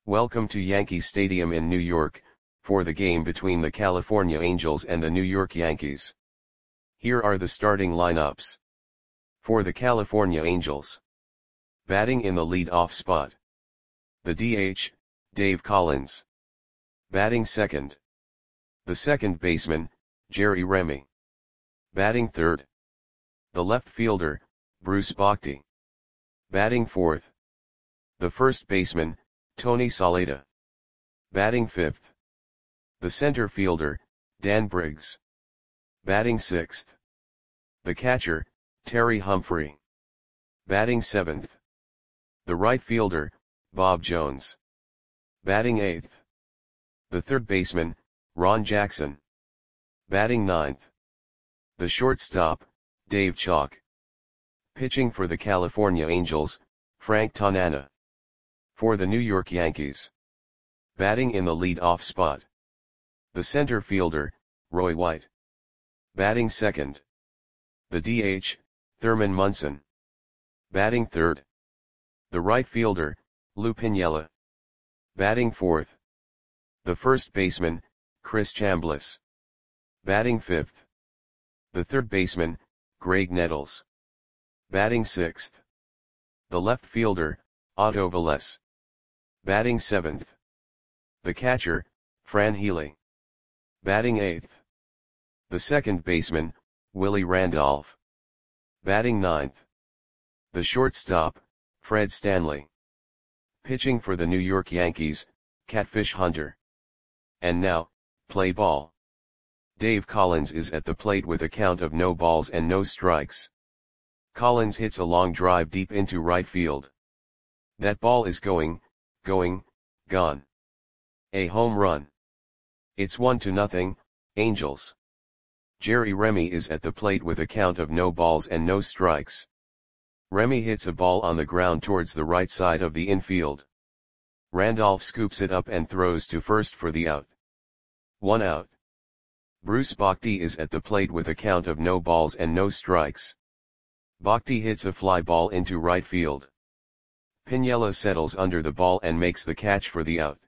Welcome to Yankee Stadium in New York, for the game between the California Angels and the New York Yankees. Here are the starting lineups. For the California Angels. Batting in the lead-off spot. The DH, Dave Collins. Batting second. The second baseman, Jerry Remy. Batting third. The left fielder, Bruce Bochy. Batting fourth. The first baseman, Tony Saleta. Batting fifth. The center fielder, Dan Briggs. Batting sixth. The catcher, Terry Humphrey. Batting seventh. The right fielder, Bob Jones. Batting eighth. The third baseman, Ron Jackson. Batting ninth. The shortstop, Dave Chalk. Pitching for the California Angels, Frank Tanana. For the New York Yankees. Batting in the lead-off spot. The center fielder, Roy White. Batting second. The DH, Thurman Munson. Batting third. The right fielder, Lou Piniella. Batting fourth. The first baseman, Chris Chambliss. Batting fifth. The third baseman, Greg Nettles. Batting sixth. The left fielder, Otto Velez. Batting seventh. The catcher, Fran Healy. Batting eighth. The second baseman, Willie Randolph. Batting ninth. The shortstop, Fred Stanley. Pitching for the New York Yankees, Catfish Hunter. And now, play ball. Dave Collins is at the plate with a count of no balls and no strikes. Collins hits a long drive deep into right field. That ball is gone. A home run. It's 1-0, Angels. Jerry Remy is at the plate with a count of no balls and no strikes. Remy hits a ball on the ground towards the right side of the infield. Randolph scoops it up and throws to first for the out. 1 out. Bruce Bochy is at the plate with a count of no balls and no strikes. Bochy hits a fly ball into right field. Piniella settles under the ball and makes the catch for the out.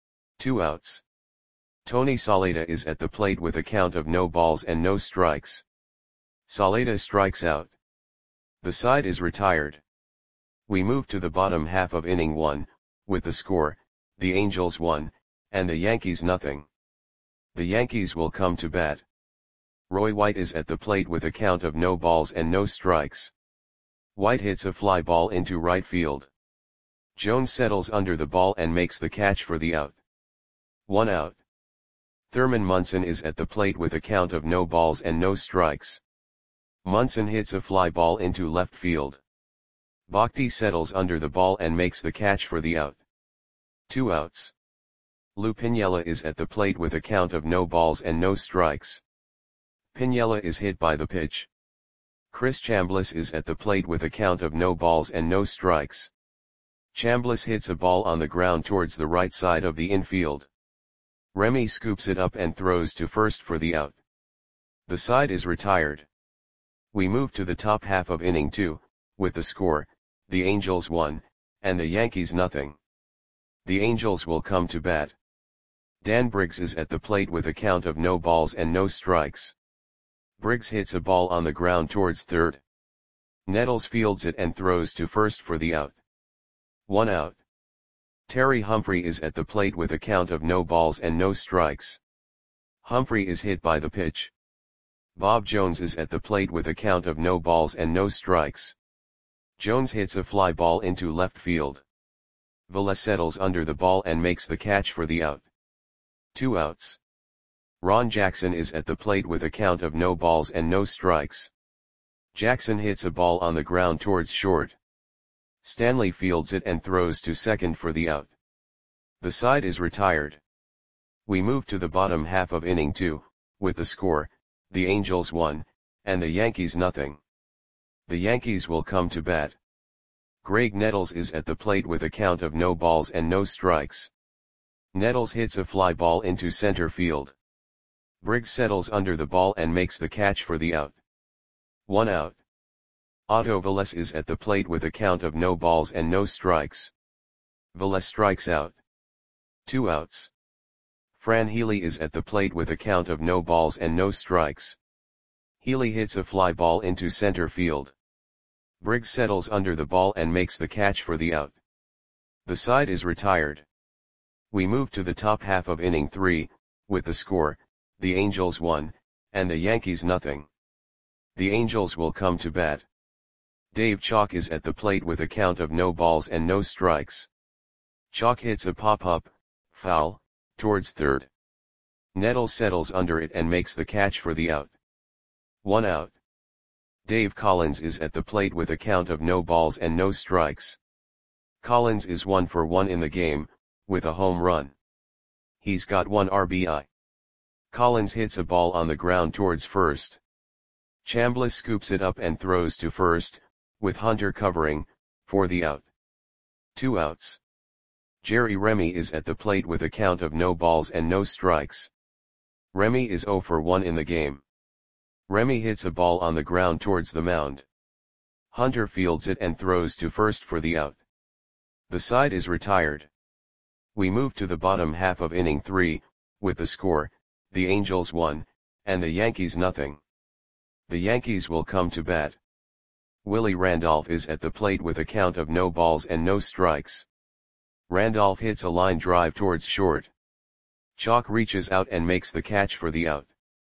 2 outs. Tony Saleta is at the plate with a count of no balls and no strikes. Saleta strikes out. The side is retired. We move to the bottom half of inning 1, with the score, the Angels 1, and the Yankees nothing. The Yankees will come to bat. Roy White is at the plate with a count of no balls and no strikes. White hits a fly ball into right field. Jones settles under the ball and makes the catch for the out. 1 out. Thurman Munson is at the plate with a count of no balls and no strikes. Munson hits a fly ball into left field. Bochy settles under the ball and makes the catch for the out. 2 outs. Lou Piniella is at the plate with a count of no balls and no strikes. Piniella is hit by the pitch. Chris Chambliss is at the plate with a count of no balls and no strikes. Chambliss hits a ball on the ground towards the right side of the infield. Remy scoops it up and throws to first for the out. The side is retired. We move to the top half of inning 2, with the score, the Angels 1, and the Yankees nothing. The Angels will come to bat. Dan Briggs is at the plate with a count of no balls and no strikes. Briggs hits a ball on the ground towards third. Nettles fields it and throws to first for the out. 1 out. Terry Humphrey is at the plate with a count of no balls and no strikes. Humphrey is hit by the pitch. Bob Jones is at the plate with a count of no balls and no strikes. Jones hits a fly ball into left field. Velez settles under the ball and makes the catch for the out. 2 outs. Ron Jackson is at the plate with a count of no balls and no strikes. Jackson hits a ball on the ground towards short. Stanley fields it and throws to second for the out. The side is retired. We move to the bottom half of inning 2, with the score, the Angels 1, and the Yankees nothing. The Yankees will come to bat. Greg Nettles is at the plate with a count of no balls and no strikes. Nettles hits a fly ball into center field. Briggs settles under the ball and makes the catch for the out. 1 out. Otto Velez is at the plate with a count of no balls and no strikes. Velez strikes out. 2 outs. Fran Healy is at the plate with a count of no balls and no strikes. Healy hits a fly ball into center field. Briggs settles under the ball and makes the catch for the out. The side is retired. We move to the top half of inning 3, with the score, the Angels 1, and the Yankees nothing. The Angels will come to bat. Dave Chalk is at the plate with a count of no balls and no strikes. Chalk hits a pop-up, foul, towards third. Nettles settles under it and makes the catch for the out. 1 out. Dave Collins is at the plate with a count of no balls and no strikes. Collins is 1 for 1 in the game, with a home run. He's got 1 RBI. Collins hits a ball on the ground towards first. Chambliss scoops it up and throws to first, with Hunter covering, for the out. 2 outs. Jerry Remy is at the plate with a count of no balls and no strikes. Remy is 0 for 1 in the game. Remy hits a ball on the ground towards the mound. Hunter fields it and throws to first for the out. The side is retired. We move to the bottom half of inning 3, with the score, the Angels 1, and the Yankees nothing. The Yankees will come to bat. Willie Randolph is at the plate with a count of no balls and no strikes. Randolph hits a line drive towards short. Chalk reaches out and makes the catch for the out.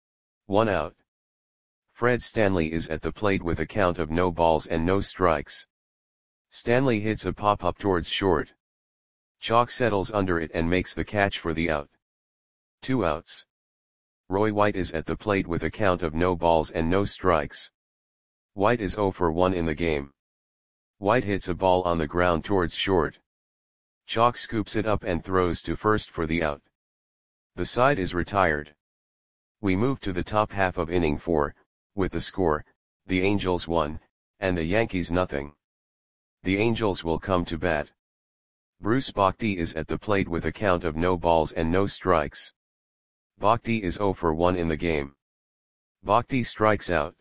1 out. Fred Stanley is at the plate with a count of no balls and no strikes. Stanley hits a pop-up towards short. Chalk settles under it and makes the catch for the out. 2 outs. Roy White is at the plate with a count of no balls and no strikes. White is 0 for 1 in the game. White hits a ball on the ground towards short. Chalk scoops it up and throws to first for the out. The side is retired. We move to the top half of inning 4, with the score, the Angels 1, and the Yankees nothing. The Angels will come to bat. Bruce Bochy is at the plate with a count of no balls and no strikes. Bochy is 0 for 1 in the game. Bochy strikes out.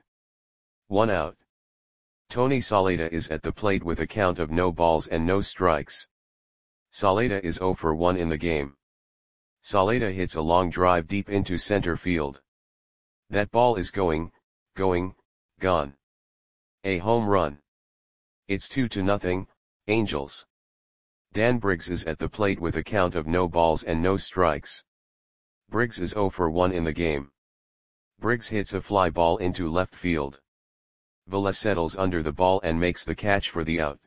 1 out. Tony Saleta is at the plate with a count of no balls and no strikes. Saleta is 0 for 1 in the game. Saleta hits a long drive deep into center field. That ball is gone. A home run. It's 2-0, Angels. Dan Briggs is at the plate with a count of no balls and no strikes. Briggs is 0 for 1 in the game. Briggs hits a fly ball into left field. Velez settles under the ball and makes the catch for the out.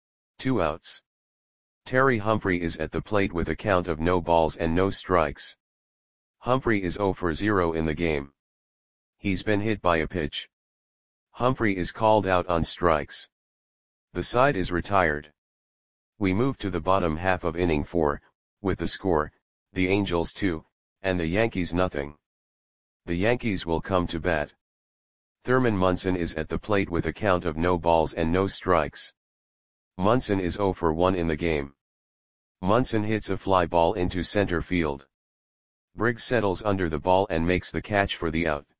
2 outs. Terry Humphrey is at the plate with a count of no balls and no strikes. Humphrey is 0 for 0 in the game. He's been hit by a pitch. Humphrey is called out on strikes. The side is retired. We move to the bottom half of inning 4, with the score, the Angels 2, and the Yankees nothing. The Yankees will come to bat. Thurman Munson is at the plate with a count of no balls and no strikes. Munson is 0 for 1 in the game. Munson hits a fly ball into center field. Briggs settles under the ball and makes the catch for the out.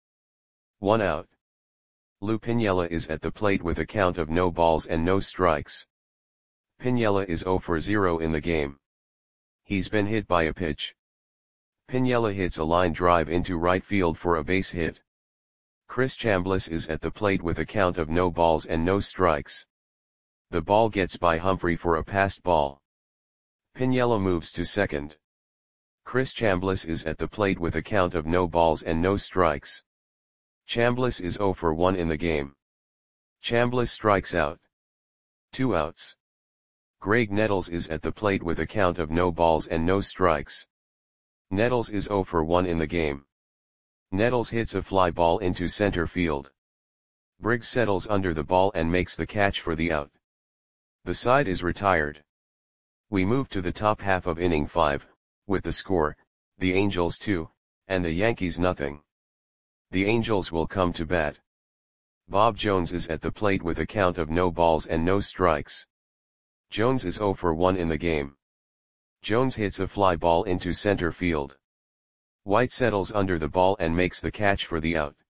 1 out. Lou Piniella is at the plate with a count of no balls and no strikes. Piniella is 0 for 0 in the game. He's been hit by a pitch. Piniella hits a line drive into right field for a base hit. Chris Chambliss is at the plate with a count of no balls and no strikes. The ball gets by Humphrey for a passed ball. Piniella moves to second. Chris Chambliss is at the plate with a count of no balls and no strikes. Chambliss is 0 for 1 in the game. Chambliss strikes out. 2 outs. Greg Nettles is at the plate with a count of no balls and no strikes. Nettles is 0 for 1 in the game. Nettles hits a fly ball into center field. Briggs settles under the ball and makes the catch for the out. The side is retired. We move to the top half of inning 5, with the score, the Angels 2, and the Yankees nothing. The Angels will come to bat. Bob Jones is at the plate with a count of no balls and no strikes. Jones is 0 for 1 in the game. Jones hits a fly ball into center field. White settles under the ball and makes the catch for the out.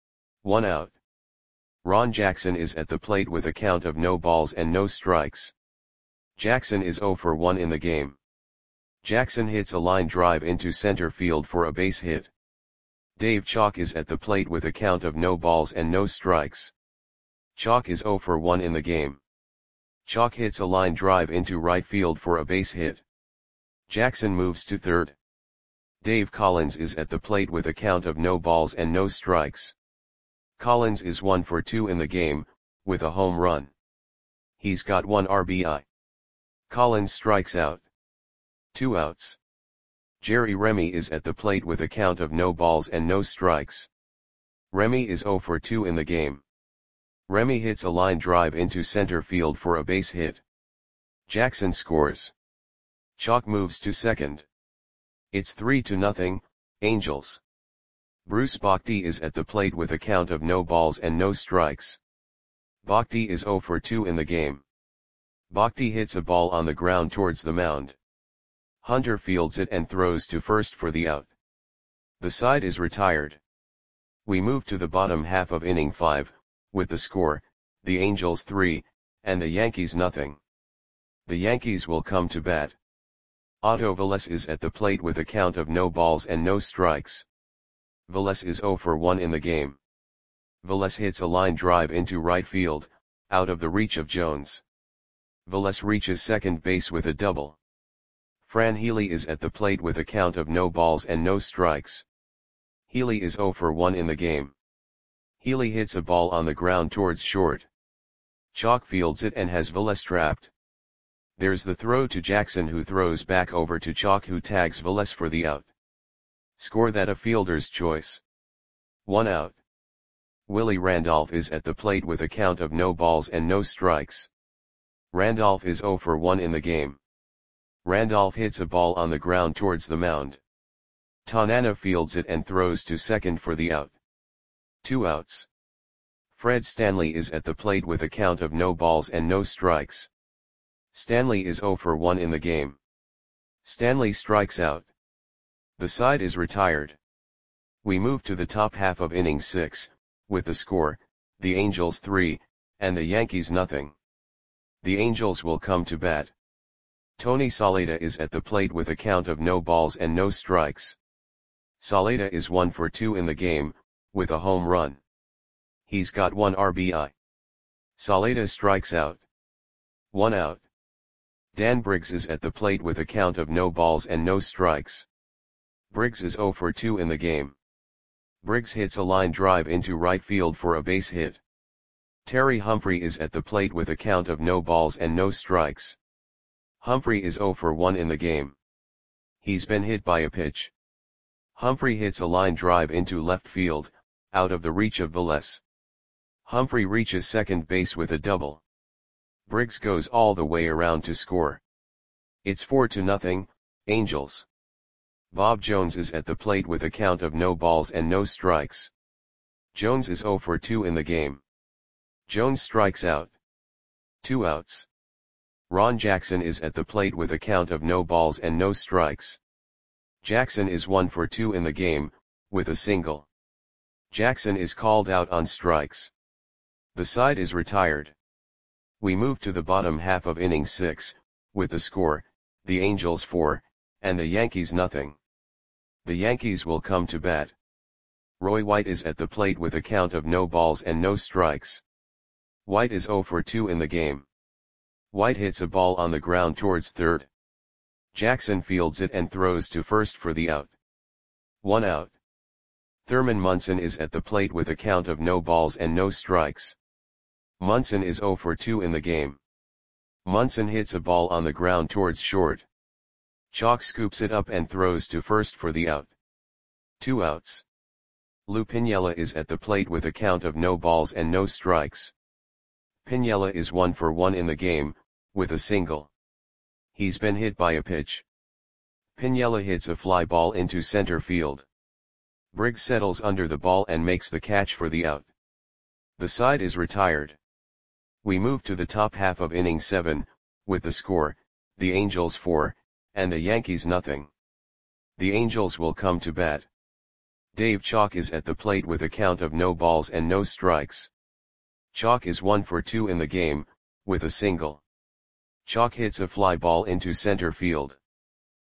1 out. Ron Jackson is at the plate with a count of no balls and no strikes. Jackson is 0 for 1 in the game. Jackson hits a line drive into center field for a base hit. Dave Chalk is at the plate with a count of no balls and no strikes. Chalk is 0 for 1 in the game. Chalk hits a line drive into right field for a base hit. Jackson moves to third. Dave Collins is at the plate with a count of no balls and no strikes. Collins is 1 for 2 in the game, with a home run. He's got 1 RBI. Collins strikes out. 2 outs. Jerry Remy is at the plate with a count of no balls and no strikes. Remy is 0 for 2 in the game. Remy hits a line drive into center field for a base hit. Jackson scores. Chalk moves to second. It's 3-0, Angels. Bruce Bhakti is at the plate with a count of no balls and no strikes. Bhakti is 0 for 2 in the game. Bhakti hits a ball on the ground towards the mound. Hunter fields it and throws to first for the out. The side is retired. We move to the bottom half of inning 5, with the score, the Angels 3, and the Yankees 0. The Yankees will come to bat. Otto Velez is at the plate with a count of no balls and no strikes. Velez is 0 for 1 in the game. Velez hits a line drive into right field, out of the reach of Jones. Velez reaches second base with a double. Fran Healy is at the plate with a count of no balls and no strikes. Healy is 0 for 1 in the game. Healy hits a ball on the ground towards short. Chalk fields it and has Velez trapped. There's the throw to Jackson, who throws back over to Chalk, who tags Velez for the out. Score that a fielder's choice. 1 out. Willie Randolph is at the plate with a count of no balls and no strikes. Randolph is 0 for 1 in the game. Randolph hits a ball on the ground towards the mound. Tanana fields it and throws to second for the out. 2 outs. Fred Stanley is at the plate with a count of no balls and no strikes. Stanley is 0 for 1 in the game. Stanley strikes out. The side is retired. We move to the top half of inning 6, with the score, the Angels 3, and the Yankees 0. The Angels will come to bat. Tony Saleta is at the plate with a count of no balls and no strikes. Saleta is 1 for 2 in the game, with a home run. He's got 1 RBI. Saleta strikes out. 1 out. Dan Briggs is at the plate with a count of no balls and no strikes. Briggs is 0 for 2 in the game. Briggs hits a line drive into right field for a base hit. Terry Humphrey is at the plate with a count of no balls and no strikes. Humphrey is 0 for 1 in the game. He's been hit by a pitch. Humphrey hits a line drive into left field, out of the reach of Velez. Humphrey reaches second base with a double. Briggs goes all the way around to score. It's 4-0, Angels. Bob Jones is at the plate with a count of no balls and no strikes. Jones is 0 for 2 in the game. Jones strikes out. 2 outs. Ron Jackson is at the plate with a count of no balls and no strikes. Jackson is 1 for 2 in the game, with a single. Jackson is called out on strikes. The side is retired. We move to the bottom half of inning 6, with the score, the Angels 4, and the Yankees 0. The Yankees will come to bat. Roy White is at the plate with a count of no balls and no strikes. White is 0 for 2 in the game. White hits a ball on the ground towards third. Jackson fields it and throws to first for the out. 1 out. Thurman Munson is at the plate with a count of no balls and no strikes. Munson is 0 for 2 in the game. Munson hits a ball on the ground towards short. Chalk scoops it up and throws to first for the out. 2 outs. Lou Piniella is at the plate with a count of no balls and no strikes. Piniella is 1 for 1 in the game, with a single. He's been hit by a pitch. Piniella hits a fly ball into center field. Briggs settles under the ball and makes the catch for the out. The side is retired. We move to the top half of inning 7, with the score, the Angels 4, and the Yankees 0. The Angels will come to bat. Dave Chalk is at the plate with a count of no balls and no strikes. Chalk is 1 for 2 in the game, with a single. Chalk hits a fly ball into center field.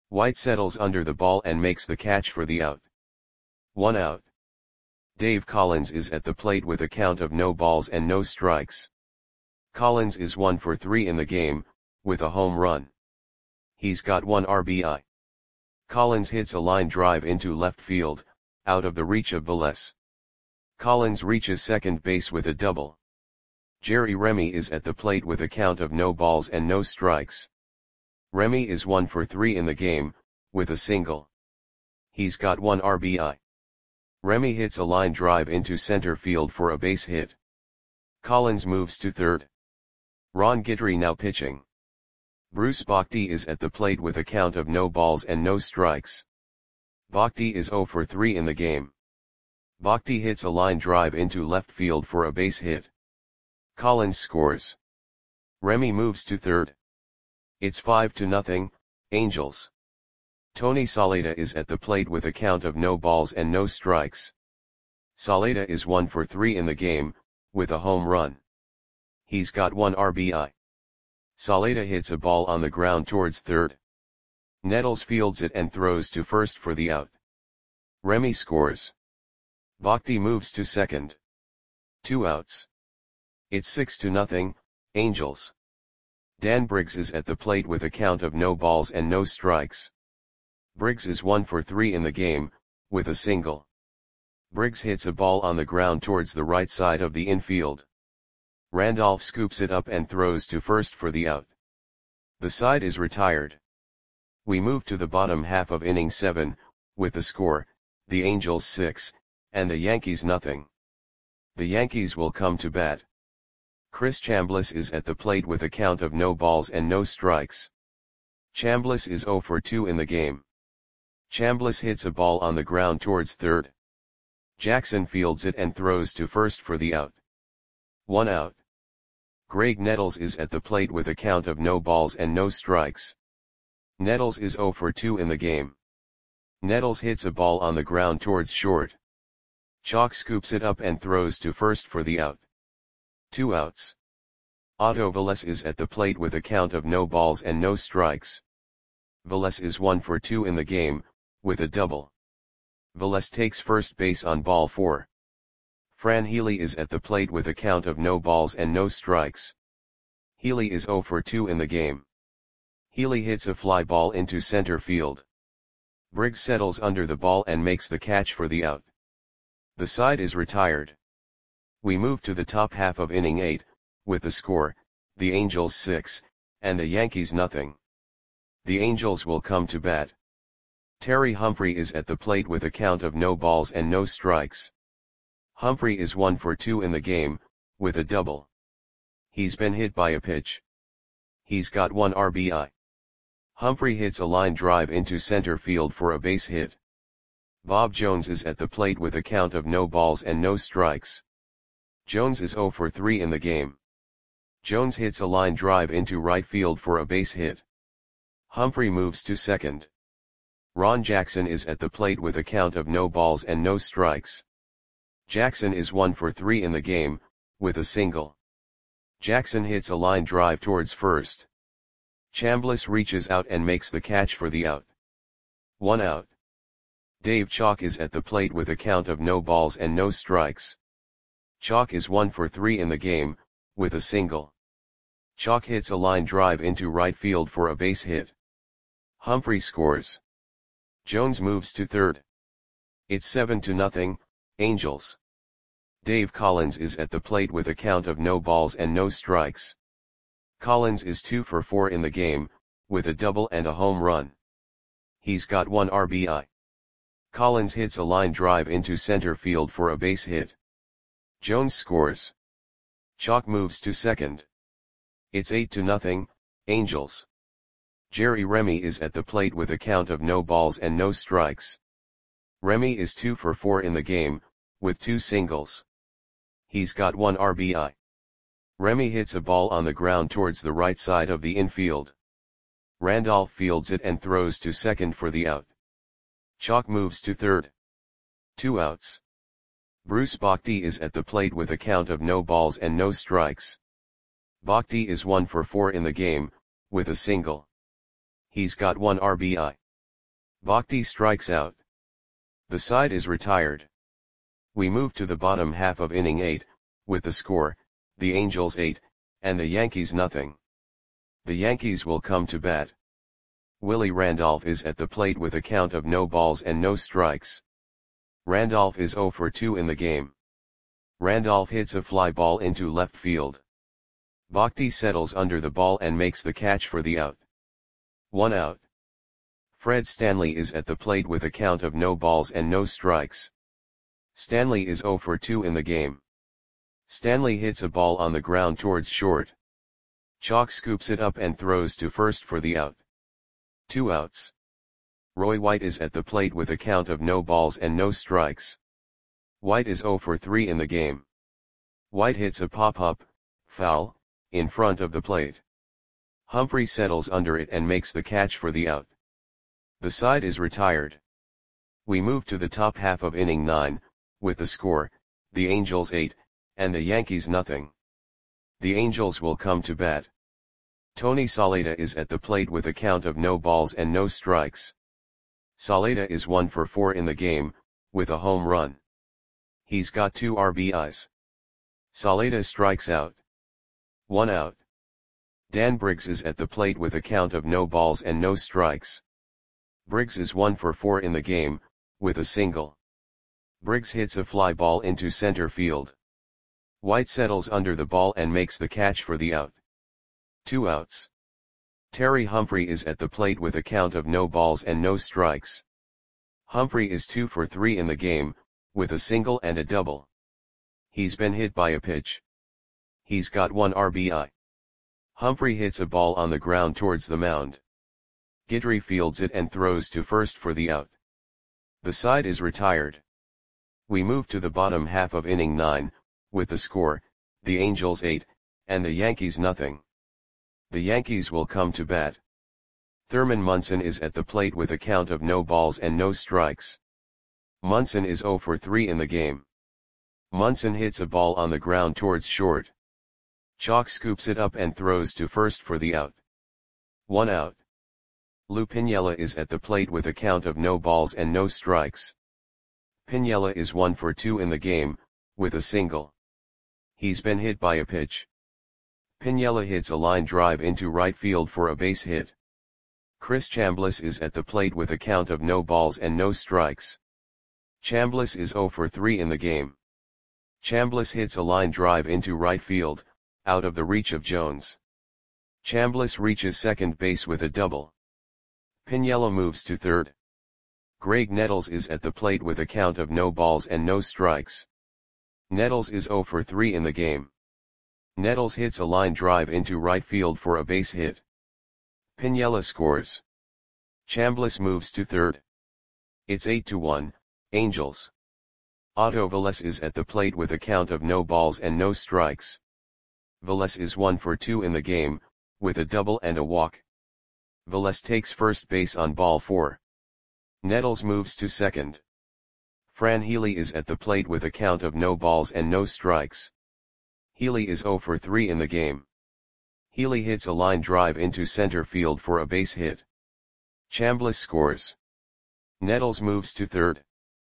White settles under the ball and makes the catch for the out. 1 out. Dave Collins is at the plate with a count of no balls and no strikes. Collins is 1 for 3 in the game, with a home run. He's got 1 RBI. Collins hits a line drive into left field, out of the reach of Velez. Collins reaches second base with a double. Jerry Remy is at the plate with a count of no balls and no strikes. Remy is 1 for 3 in the game, with a single. He's got 1 RBI. Remy hits a line drive into center field for a base hit. Collins moves to third. Ron Guidry now pitching. Bruce Bochy is at the plate with a count of no balls and no strikes. Bochy is 0 for 3 in the game. Bochy hits a line drive into left field for a base hit. Collins scores. Remy moves to third. It's 5-0, Angels. Tony Saleta is at the plate with a count of no balls and no strikes. Saleta is 1 for 3 in the game, with a home run. He's got 1 RBI. Saleta hits a ball on the ground towards third. Nettles fields it and throws to first for the out. Remy scores. Bochy moves to second. 2 outs. It's 6-0, Angels. Dan Briggs is at the plate with a count of no balls and no strikes. Briggs is 1 for 3 in the game, with a single. Briggs hits a ball on the ground towards the right side of the infield. Randolph scoops it up and throws to first for the out. The side is retired. We move to the bottom half of inning 7, with the score, the Angels 6, and the Yankees nothing. The Yankees will come to bat. Chris Chambliss is at the plate with a count of no balls and no strikes. Chambliss is 0 for 2 in the game. Chambliss hits a ball on the ground towards third. Jackson fields it and throws to first for the out. 1 out. Greg Nettles is at the plate with a count of no balls and no strikes. Nettles is 0 for 2 in the game. Nettles hits a ball on the ground towards short. Chalk scoops it up and throws to first for the out. 2 outs. Otto Velez is at the plate with a count of no balls and no strikes. Velez is 1 for 2 in the game, with a double. Velez takes first base on ball 4. Fran Healy is at the plate with a count of no balls and no strikes. Healy is 0 for 2 in the game. Healy hits a fly ball into center field. Briggs settles under the ball and makes the catch for the out. The side is retired. We move to the top half of inning 8, with the score, the Angels 6, and the Yankees nothing. The Angels will come to bat. Terry Humphrey is at the plate with a count of no balls and no strikes. Humphrey is 1 for 2 in the game, with a double. He's been hit by a pitch. He's got 1 RBI. Humphrey hits a line drive into center field for a base hit. Bob Jones is at the plate with a count of no balls and no strikes. Jones is 0 for 3 in the game. Jones hits a line drive into right field for a base hit. Humphrey moves to second. Ron Jackson is at the plate with a count of no balls and no strikes. Jackson is 1 for 3 in the game, with a single. Jackson hits a line drive towards first. Chambliss reaches out and makes the catch for the out. 1 out. Dave Chalk is at the plate with a count of no balls and no strikes. Chalk is 1 for 3 in the game, with a single. Chalk hits a line drive into right field for a base hit. Humphrey scores. Jones moves to third. It's 7-0, Angels. Dave Collins is at the plate with a count of no balls and no strikes. Collins is 2 for 4 in the game, with a double and a home run. He's got 1 RBI. Collins hits a line drive into center field for a base hit. Jones scores. Chalk moves to second. It's 8-0, Angels. Jerry Remy is at the plate with a count of no balls and no strikes. Remy is 2 for 4 in the game, with 2 singles. He's got 1 RBI. Remy hits a ball on the ground towards the right side of the infield. Randolph fields it and throws to second for the out. Chalk moves to third. 2 outs. Bruce Bochy is at the plate with a count of no balls and no strikes. Bochy is 1 for 4 in the game, with a single. He's got 1 RBI. Bhakti strikes out. The side is retired. We move to the bottom half of inning 8, with the score, the Angels 8, and the Yankees nothing. The Yankees will come to bat. Willie Randolph is at the plate with a count of no balls and no strikes. Randolph is 0 for 2 in the game. Randolph hits a fly ball into left field. Bhakti settles under the ball and makes the catch for the out. 1 out. Fred Stanley is at the plate with a count of no balls and no strikes. Stanley is 0 for 2 in the game. Stanley hits a ball on the ground towards short. Chalk scoops it up and throws to first for the out. 2 outs. Roy White is at the plate with a count of no balls and no strikes. White is 0 for 3 in the game. White hits a pop-up, foul, in front of the plate. Humphrey settles under it and makes the catch for the out. The side is retired. We move to the top half of inning 9, with the score, the Angels 8, and the Yankees nothing. The Angels will come to bat. Tony Saleta is at the plate with a count of no balls and no strikes. Saleta is 1 for 4 in the game, with a home run. He's got 2 RBIs. Saleta strikes out. 1 out. Dan Briggs is at the plate with a count of no balls and no strikes. Briggs is 1 for 4 in the game, with a single. Briggs hits a fly ball into center field. White settles under the ball and makes the catch for the out. 2 outs. Terry Humphrey is at the plate with a count of no balls and no strikes. Humphrey is 2 for 3 in the game, with a single and a double. He's been hit by a pitch. He's got 1 RBI. Humphrey hits a ball on the ground towards the mound. Guidry fields it and throws to first for the out. The side is retired. We move to the bottom half of inning 9, with the score, the Angels 8, and the Yankees nothing. The Yankees will come to bat. Thurman Munson is at the plate with a count of no balls and no strikes. Munson is 0 for 3 in the game. Munson hits a ball on the ground towards short. Chalk scoops it up and throws to first for the out. 1 out. Lou Piniella is at the plate with a count of no balls and no strikes. Piniella is 1 for 2 in the game, with a single. He's been hit by a pitch. Piniella hits a line drive into right field for a base hit. Chris Chambliss is at the plate with a count of no balls and no strikes. Chambliss is 0 for 3 in the game. Chambliss hits a line drive into right field, out of the reach of Jones. Chambliss reaches second base with a double. Piniella moves to third. Greg Nettles is at the plate with a count of no balls and no strikes. Nettles is 0 for 3 in the game. Nettles hits a line drive into right field for a base hit. Piniella scores. Chambliss moves to third. It's 8-1, Angels. Otto Velez is at the plate with a count of no balls and no strikes. Velez is 1 for 2 in the game, with a double and a walk. Velez takes first base on ball 4. Nettles moves to second. Fran Healy is at the plate with a count of no balls and no strikes. Healy is 0 for 3 in the game. Healy hits a line drive into center field for a base hit. Chambliss scores. Nettles moves to third.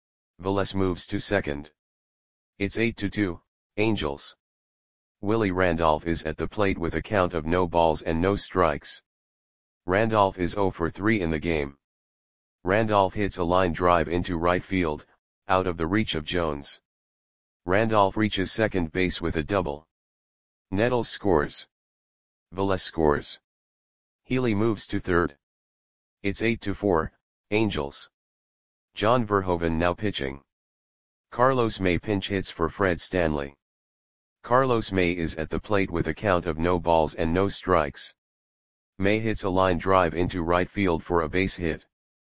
Velez moves to second. It's 8-2, Angels. Willie Randolph is at the plate with a count of no balls and no strikes. Randolph is 0 for 3 in the game. Randolph hits a line drive into right field, out of the reach of Jones. Randolph reaches second base with a double. Nettles scores. Velez scores. Healy moves to third. It's 8-4, Angels. John Verhoeven now pitching. Carlos May pinch hits for Fred Stanley. Carlos May is at the plate with a count of no balls and no strikes. May hits a line drive into right field for a base hit.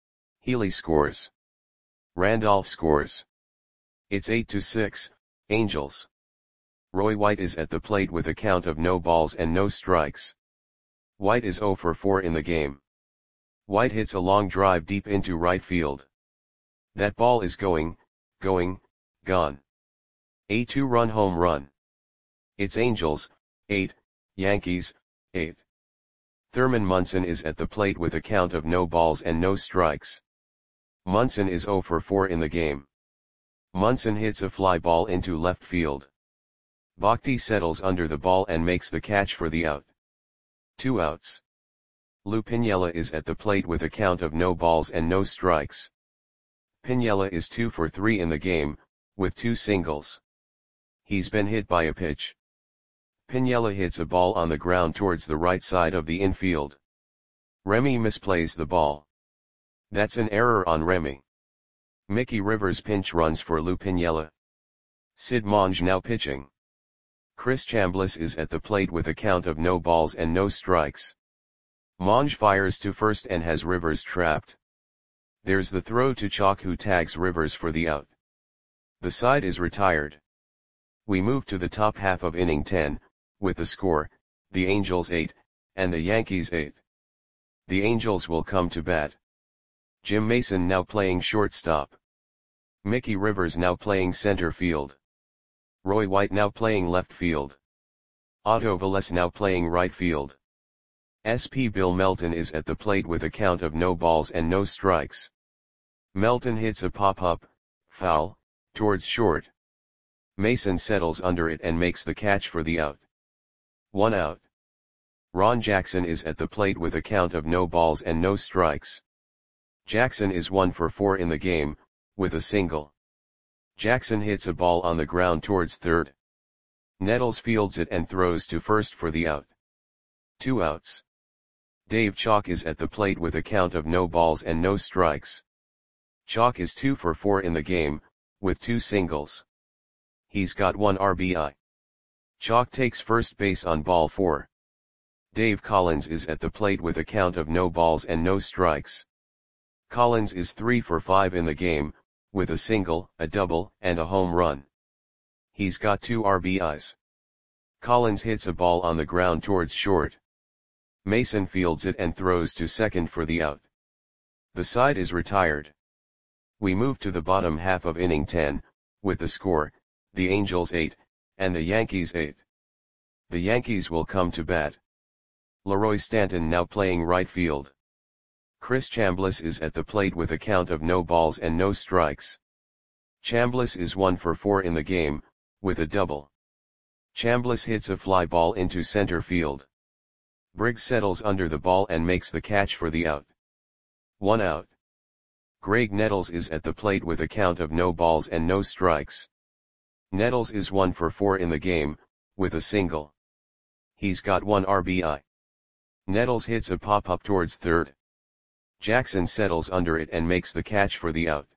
Healy scores. Randolph scores. It's 8-6, Angels. Roy White is at the plate with a count of no balls and no strikes. White is 0 for 4 in the game. White hits a long drive deep into right field. That ball is going, gone. A 2-run home run. It's Angels, 8, Yankees, 8. Thurman Munson is at the plate with a count of no balls and no strikes. Munson is 0 for 4 in the game. Munson hits a fly ball into left field. Bhakti settles under the ball and makes the catch for the out. 2 outs. Lou Piniella is at the plate with a count of no balls and no strikes. Piniella is 2 for 3 in the game, with 2 singles. He's been hit by a pitch. Piniella hits a ball on the ground towards the right side of the infield. Remy misplays the ball. That's an error on Remy. Mickey Rivers pinch runs for Lou Piniella. Sid Monge now pitching. Chris Chambliss is at the plate with a count of no balls and no strikes. Monge fires to first and has Rivers trapped. There's the throw to Chalk, who tags Rivers for the out. The side is retired. We move to the top half of inning 10, with the score, the Angels 8, and the Yankees 8. The Angels will come to bat. Jim Mason now playing shortstop. Mickey Rivers now playing center field. Roy White now playing left field. Otto Velez now playing right field. SP Bill Melton is at the plate with a count of no balls and no strikes. Melton hits a pop-up, foul, towards short. Mason settles under it and makes the catch for the out. 1 out. Ron Jackson is at the plate with a count of no balls and no strikes. Jackson is 1 for 4 in the game, with a single. Jackson hits a ball on the ground towards third. Nettles fields it and throws to first for the out. 2 outs. Dave Chalk is at the plate with a count of no balls and no strikes. Chalk is 2 for 4 in the game, with 2 singles. He's got 1 RBI. Chalk takes first base on ball 4. Dave Collins is at the plate with a count of no balls and no strikes. Collins is 3 for 5 in the game, with a single, a double, and a home run. He's got 2 RBIs. Collins hits a ball on the ground towards short. Mason fields it and throws to second for the out. The side is retired. We move to the bottom half of inning 10, with the score, the Angels 8, and the Yankees 8. The Yankees will come to bat. Leroy Stanton now playing right field. Chris Chambliss is at the plate with a count of no balls and no strikes. Chambliss is 1 for 4 in the game, with a double. Chambliss hits a fly ball into center field. Briggs settles under the ball and makes the catch for the out. 1 out. Greg Nettles is at the plate with a count of no balls and no strikes. Nettles is 1 for 4 in the game, with a single. He's got 1 RBI. Nettles hits a pop-up towards third. Jackson settles under it and makes the catch for the out.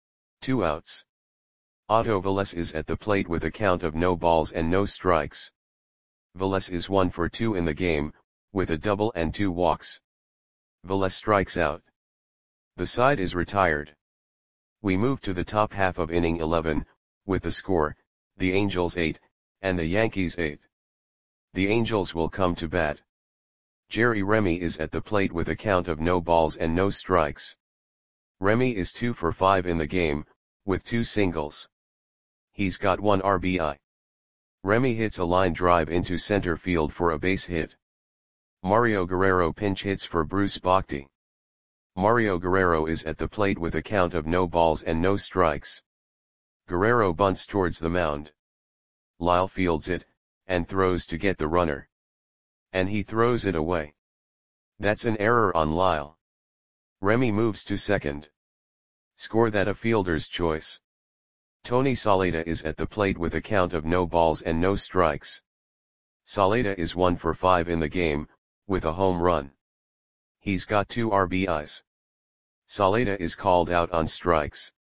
2 outs. Otto Velez is at the plate with a count of no balls and no strikes. Velez is 1 for 2 in the game, with a double and 2 walks. Velez strikes out. The side is retired. We move to the top half of inning 11, with the score, the Angels 8, and the Yankees 8. The Angels will come to bat. Jerry Remy is at the plate with a count of no balls and no strikes. Remy is 2 for 5 in the game, with 2 singles. He's got 1 RBI. Remy hits a line drive into center field for a base hit. Mario Guerrero pinch hits for Bruce Bhakti. Mario Guerrero is at the plate with a count of no balls and no strikes. Guerrero bunts towards the mound. Lyle fields it, and throws to get the runner. And he throws it away. That's an error on Lyle. Remy moves to second. Score that a fielder's choice. Tony Saleta is at the plate with a count of no balls and no strikes. Saleta is 1 for 5 in the game, with a home run. He's got 2 RBIs. Saleta is called out on strikes.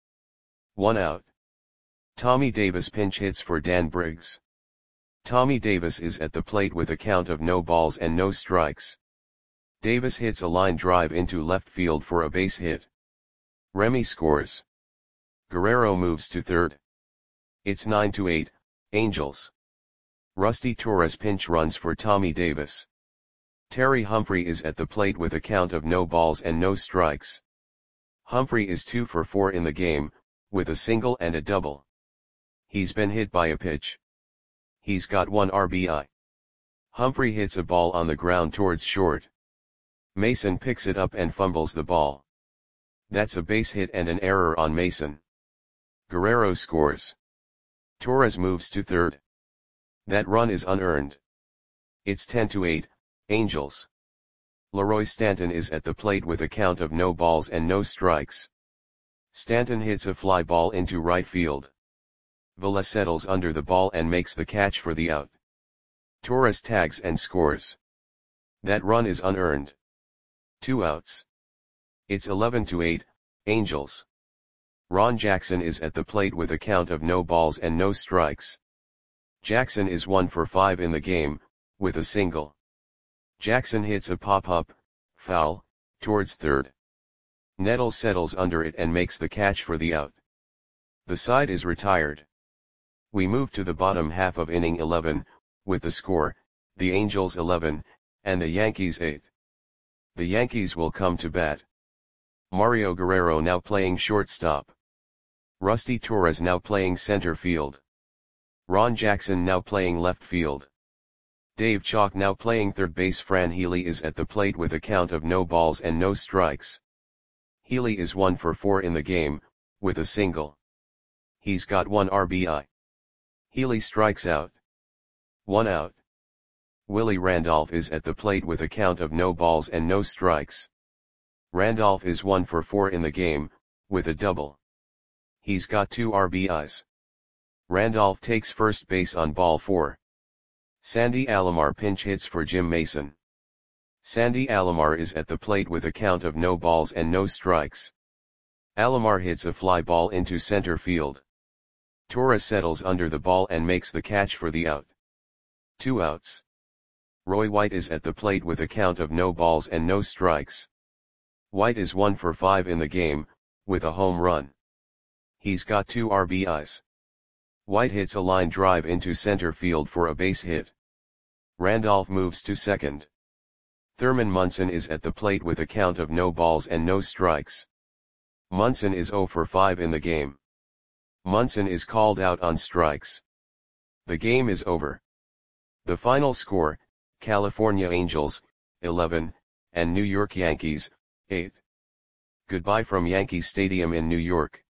1 out. Tommy Davis pinch hits for Dan Briggs. Tommy Davis is at the plate with a count of no balls and no strikes. Davis hits a line drive into left field for a base hit. Remy scores. Guerrero moves to third. It's 9-8, Angels. Rusty Torres pinch runs for Tommy Davis. Terry Humphrey is at the plate with a count of no balls and no strikes. Humphrey is 2 for 4 in the game, with a single and a double. He's been hit by a pitch. He's got 1 RBI. Humphrey hits a ball on the ground towards short. Mason picks it up and fumbles the ball. That's a base hit and an error on Mason. Guerrero scores. Torres moves to third. That run is unearned. It's 10-8, Angels. Leroy Stanton is at the plate with a count of no balls and no strikes. Stanton hits a fly ball into right field. Vela settles under the ball and makes the catch for the out. Torres tags and scores. That run is unearned. 2 outs. It's 11-8, Angels. Ron Jackson is at the plate with a count of no balls and no strikes. Jackson is 1 for 5 in the game, with a single. Jackson hits a pop-up, foul, towards third. Nettles settles under it and makes the catch for the out. The side is retired. We move to the bottom half of inning 11, with the score, the Angels 11, and the Yankees 8. The Yankees will come to bat. Mario Guerrero now playing shortstop. Rusty Torres now playing center field. Ron Jackson now playing left field. Dave Chalk now playing third base. Fran Healy is at the plate with a count of no balls and no strikes. Healy is 1 for 4 in the game, with a single. He's got 1 RBI. Healy strikes out. 1 out. Willie Randolph is at the plate with a count of no balls and no strikes. Randolph is 1 for 4 in the game, with a double. He's got 2 RBIs. Randolph takes first base on ball 4. Sandy Alomar pinch hits for Jim Mason. Sandy Alomar is at the plate with a count of no balls and no strikes. Alomar hits a fly ball into center field. Torres settles under the ball and makes the catch for the out. 2 outs. Roy White is at the plate with a count of no balls and no strikes. White is 1 for 5 in the game, with a home run. He's got 2 RBIs. White hits a line drive into center field for a base hit. Randolph moves to second. Thurman Munson is at the plate with a count of no balls and no strikes. Munson is 0 for 5 in the game. Munson is called out on strikes. The game is over. The final score, California Angels, 11, and New York Yankees, 8. Goodbye from Yankee Stadium in New York.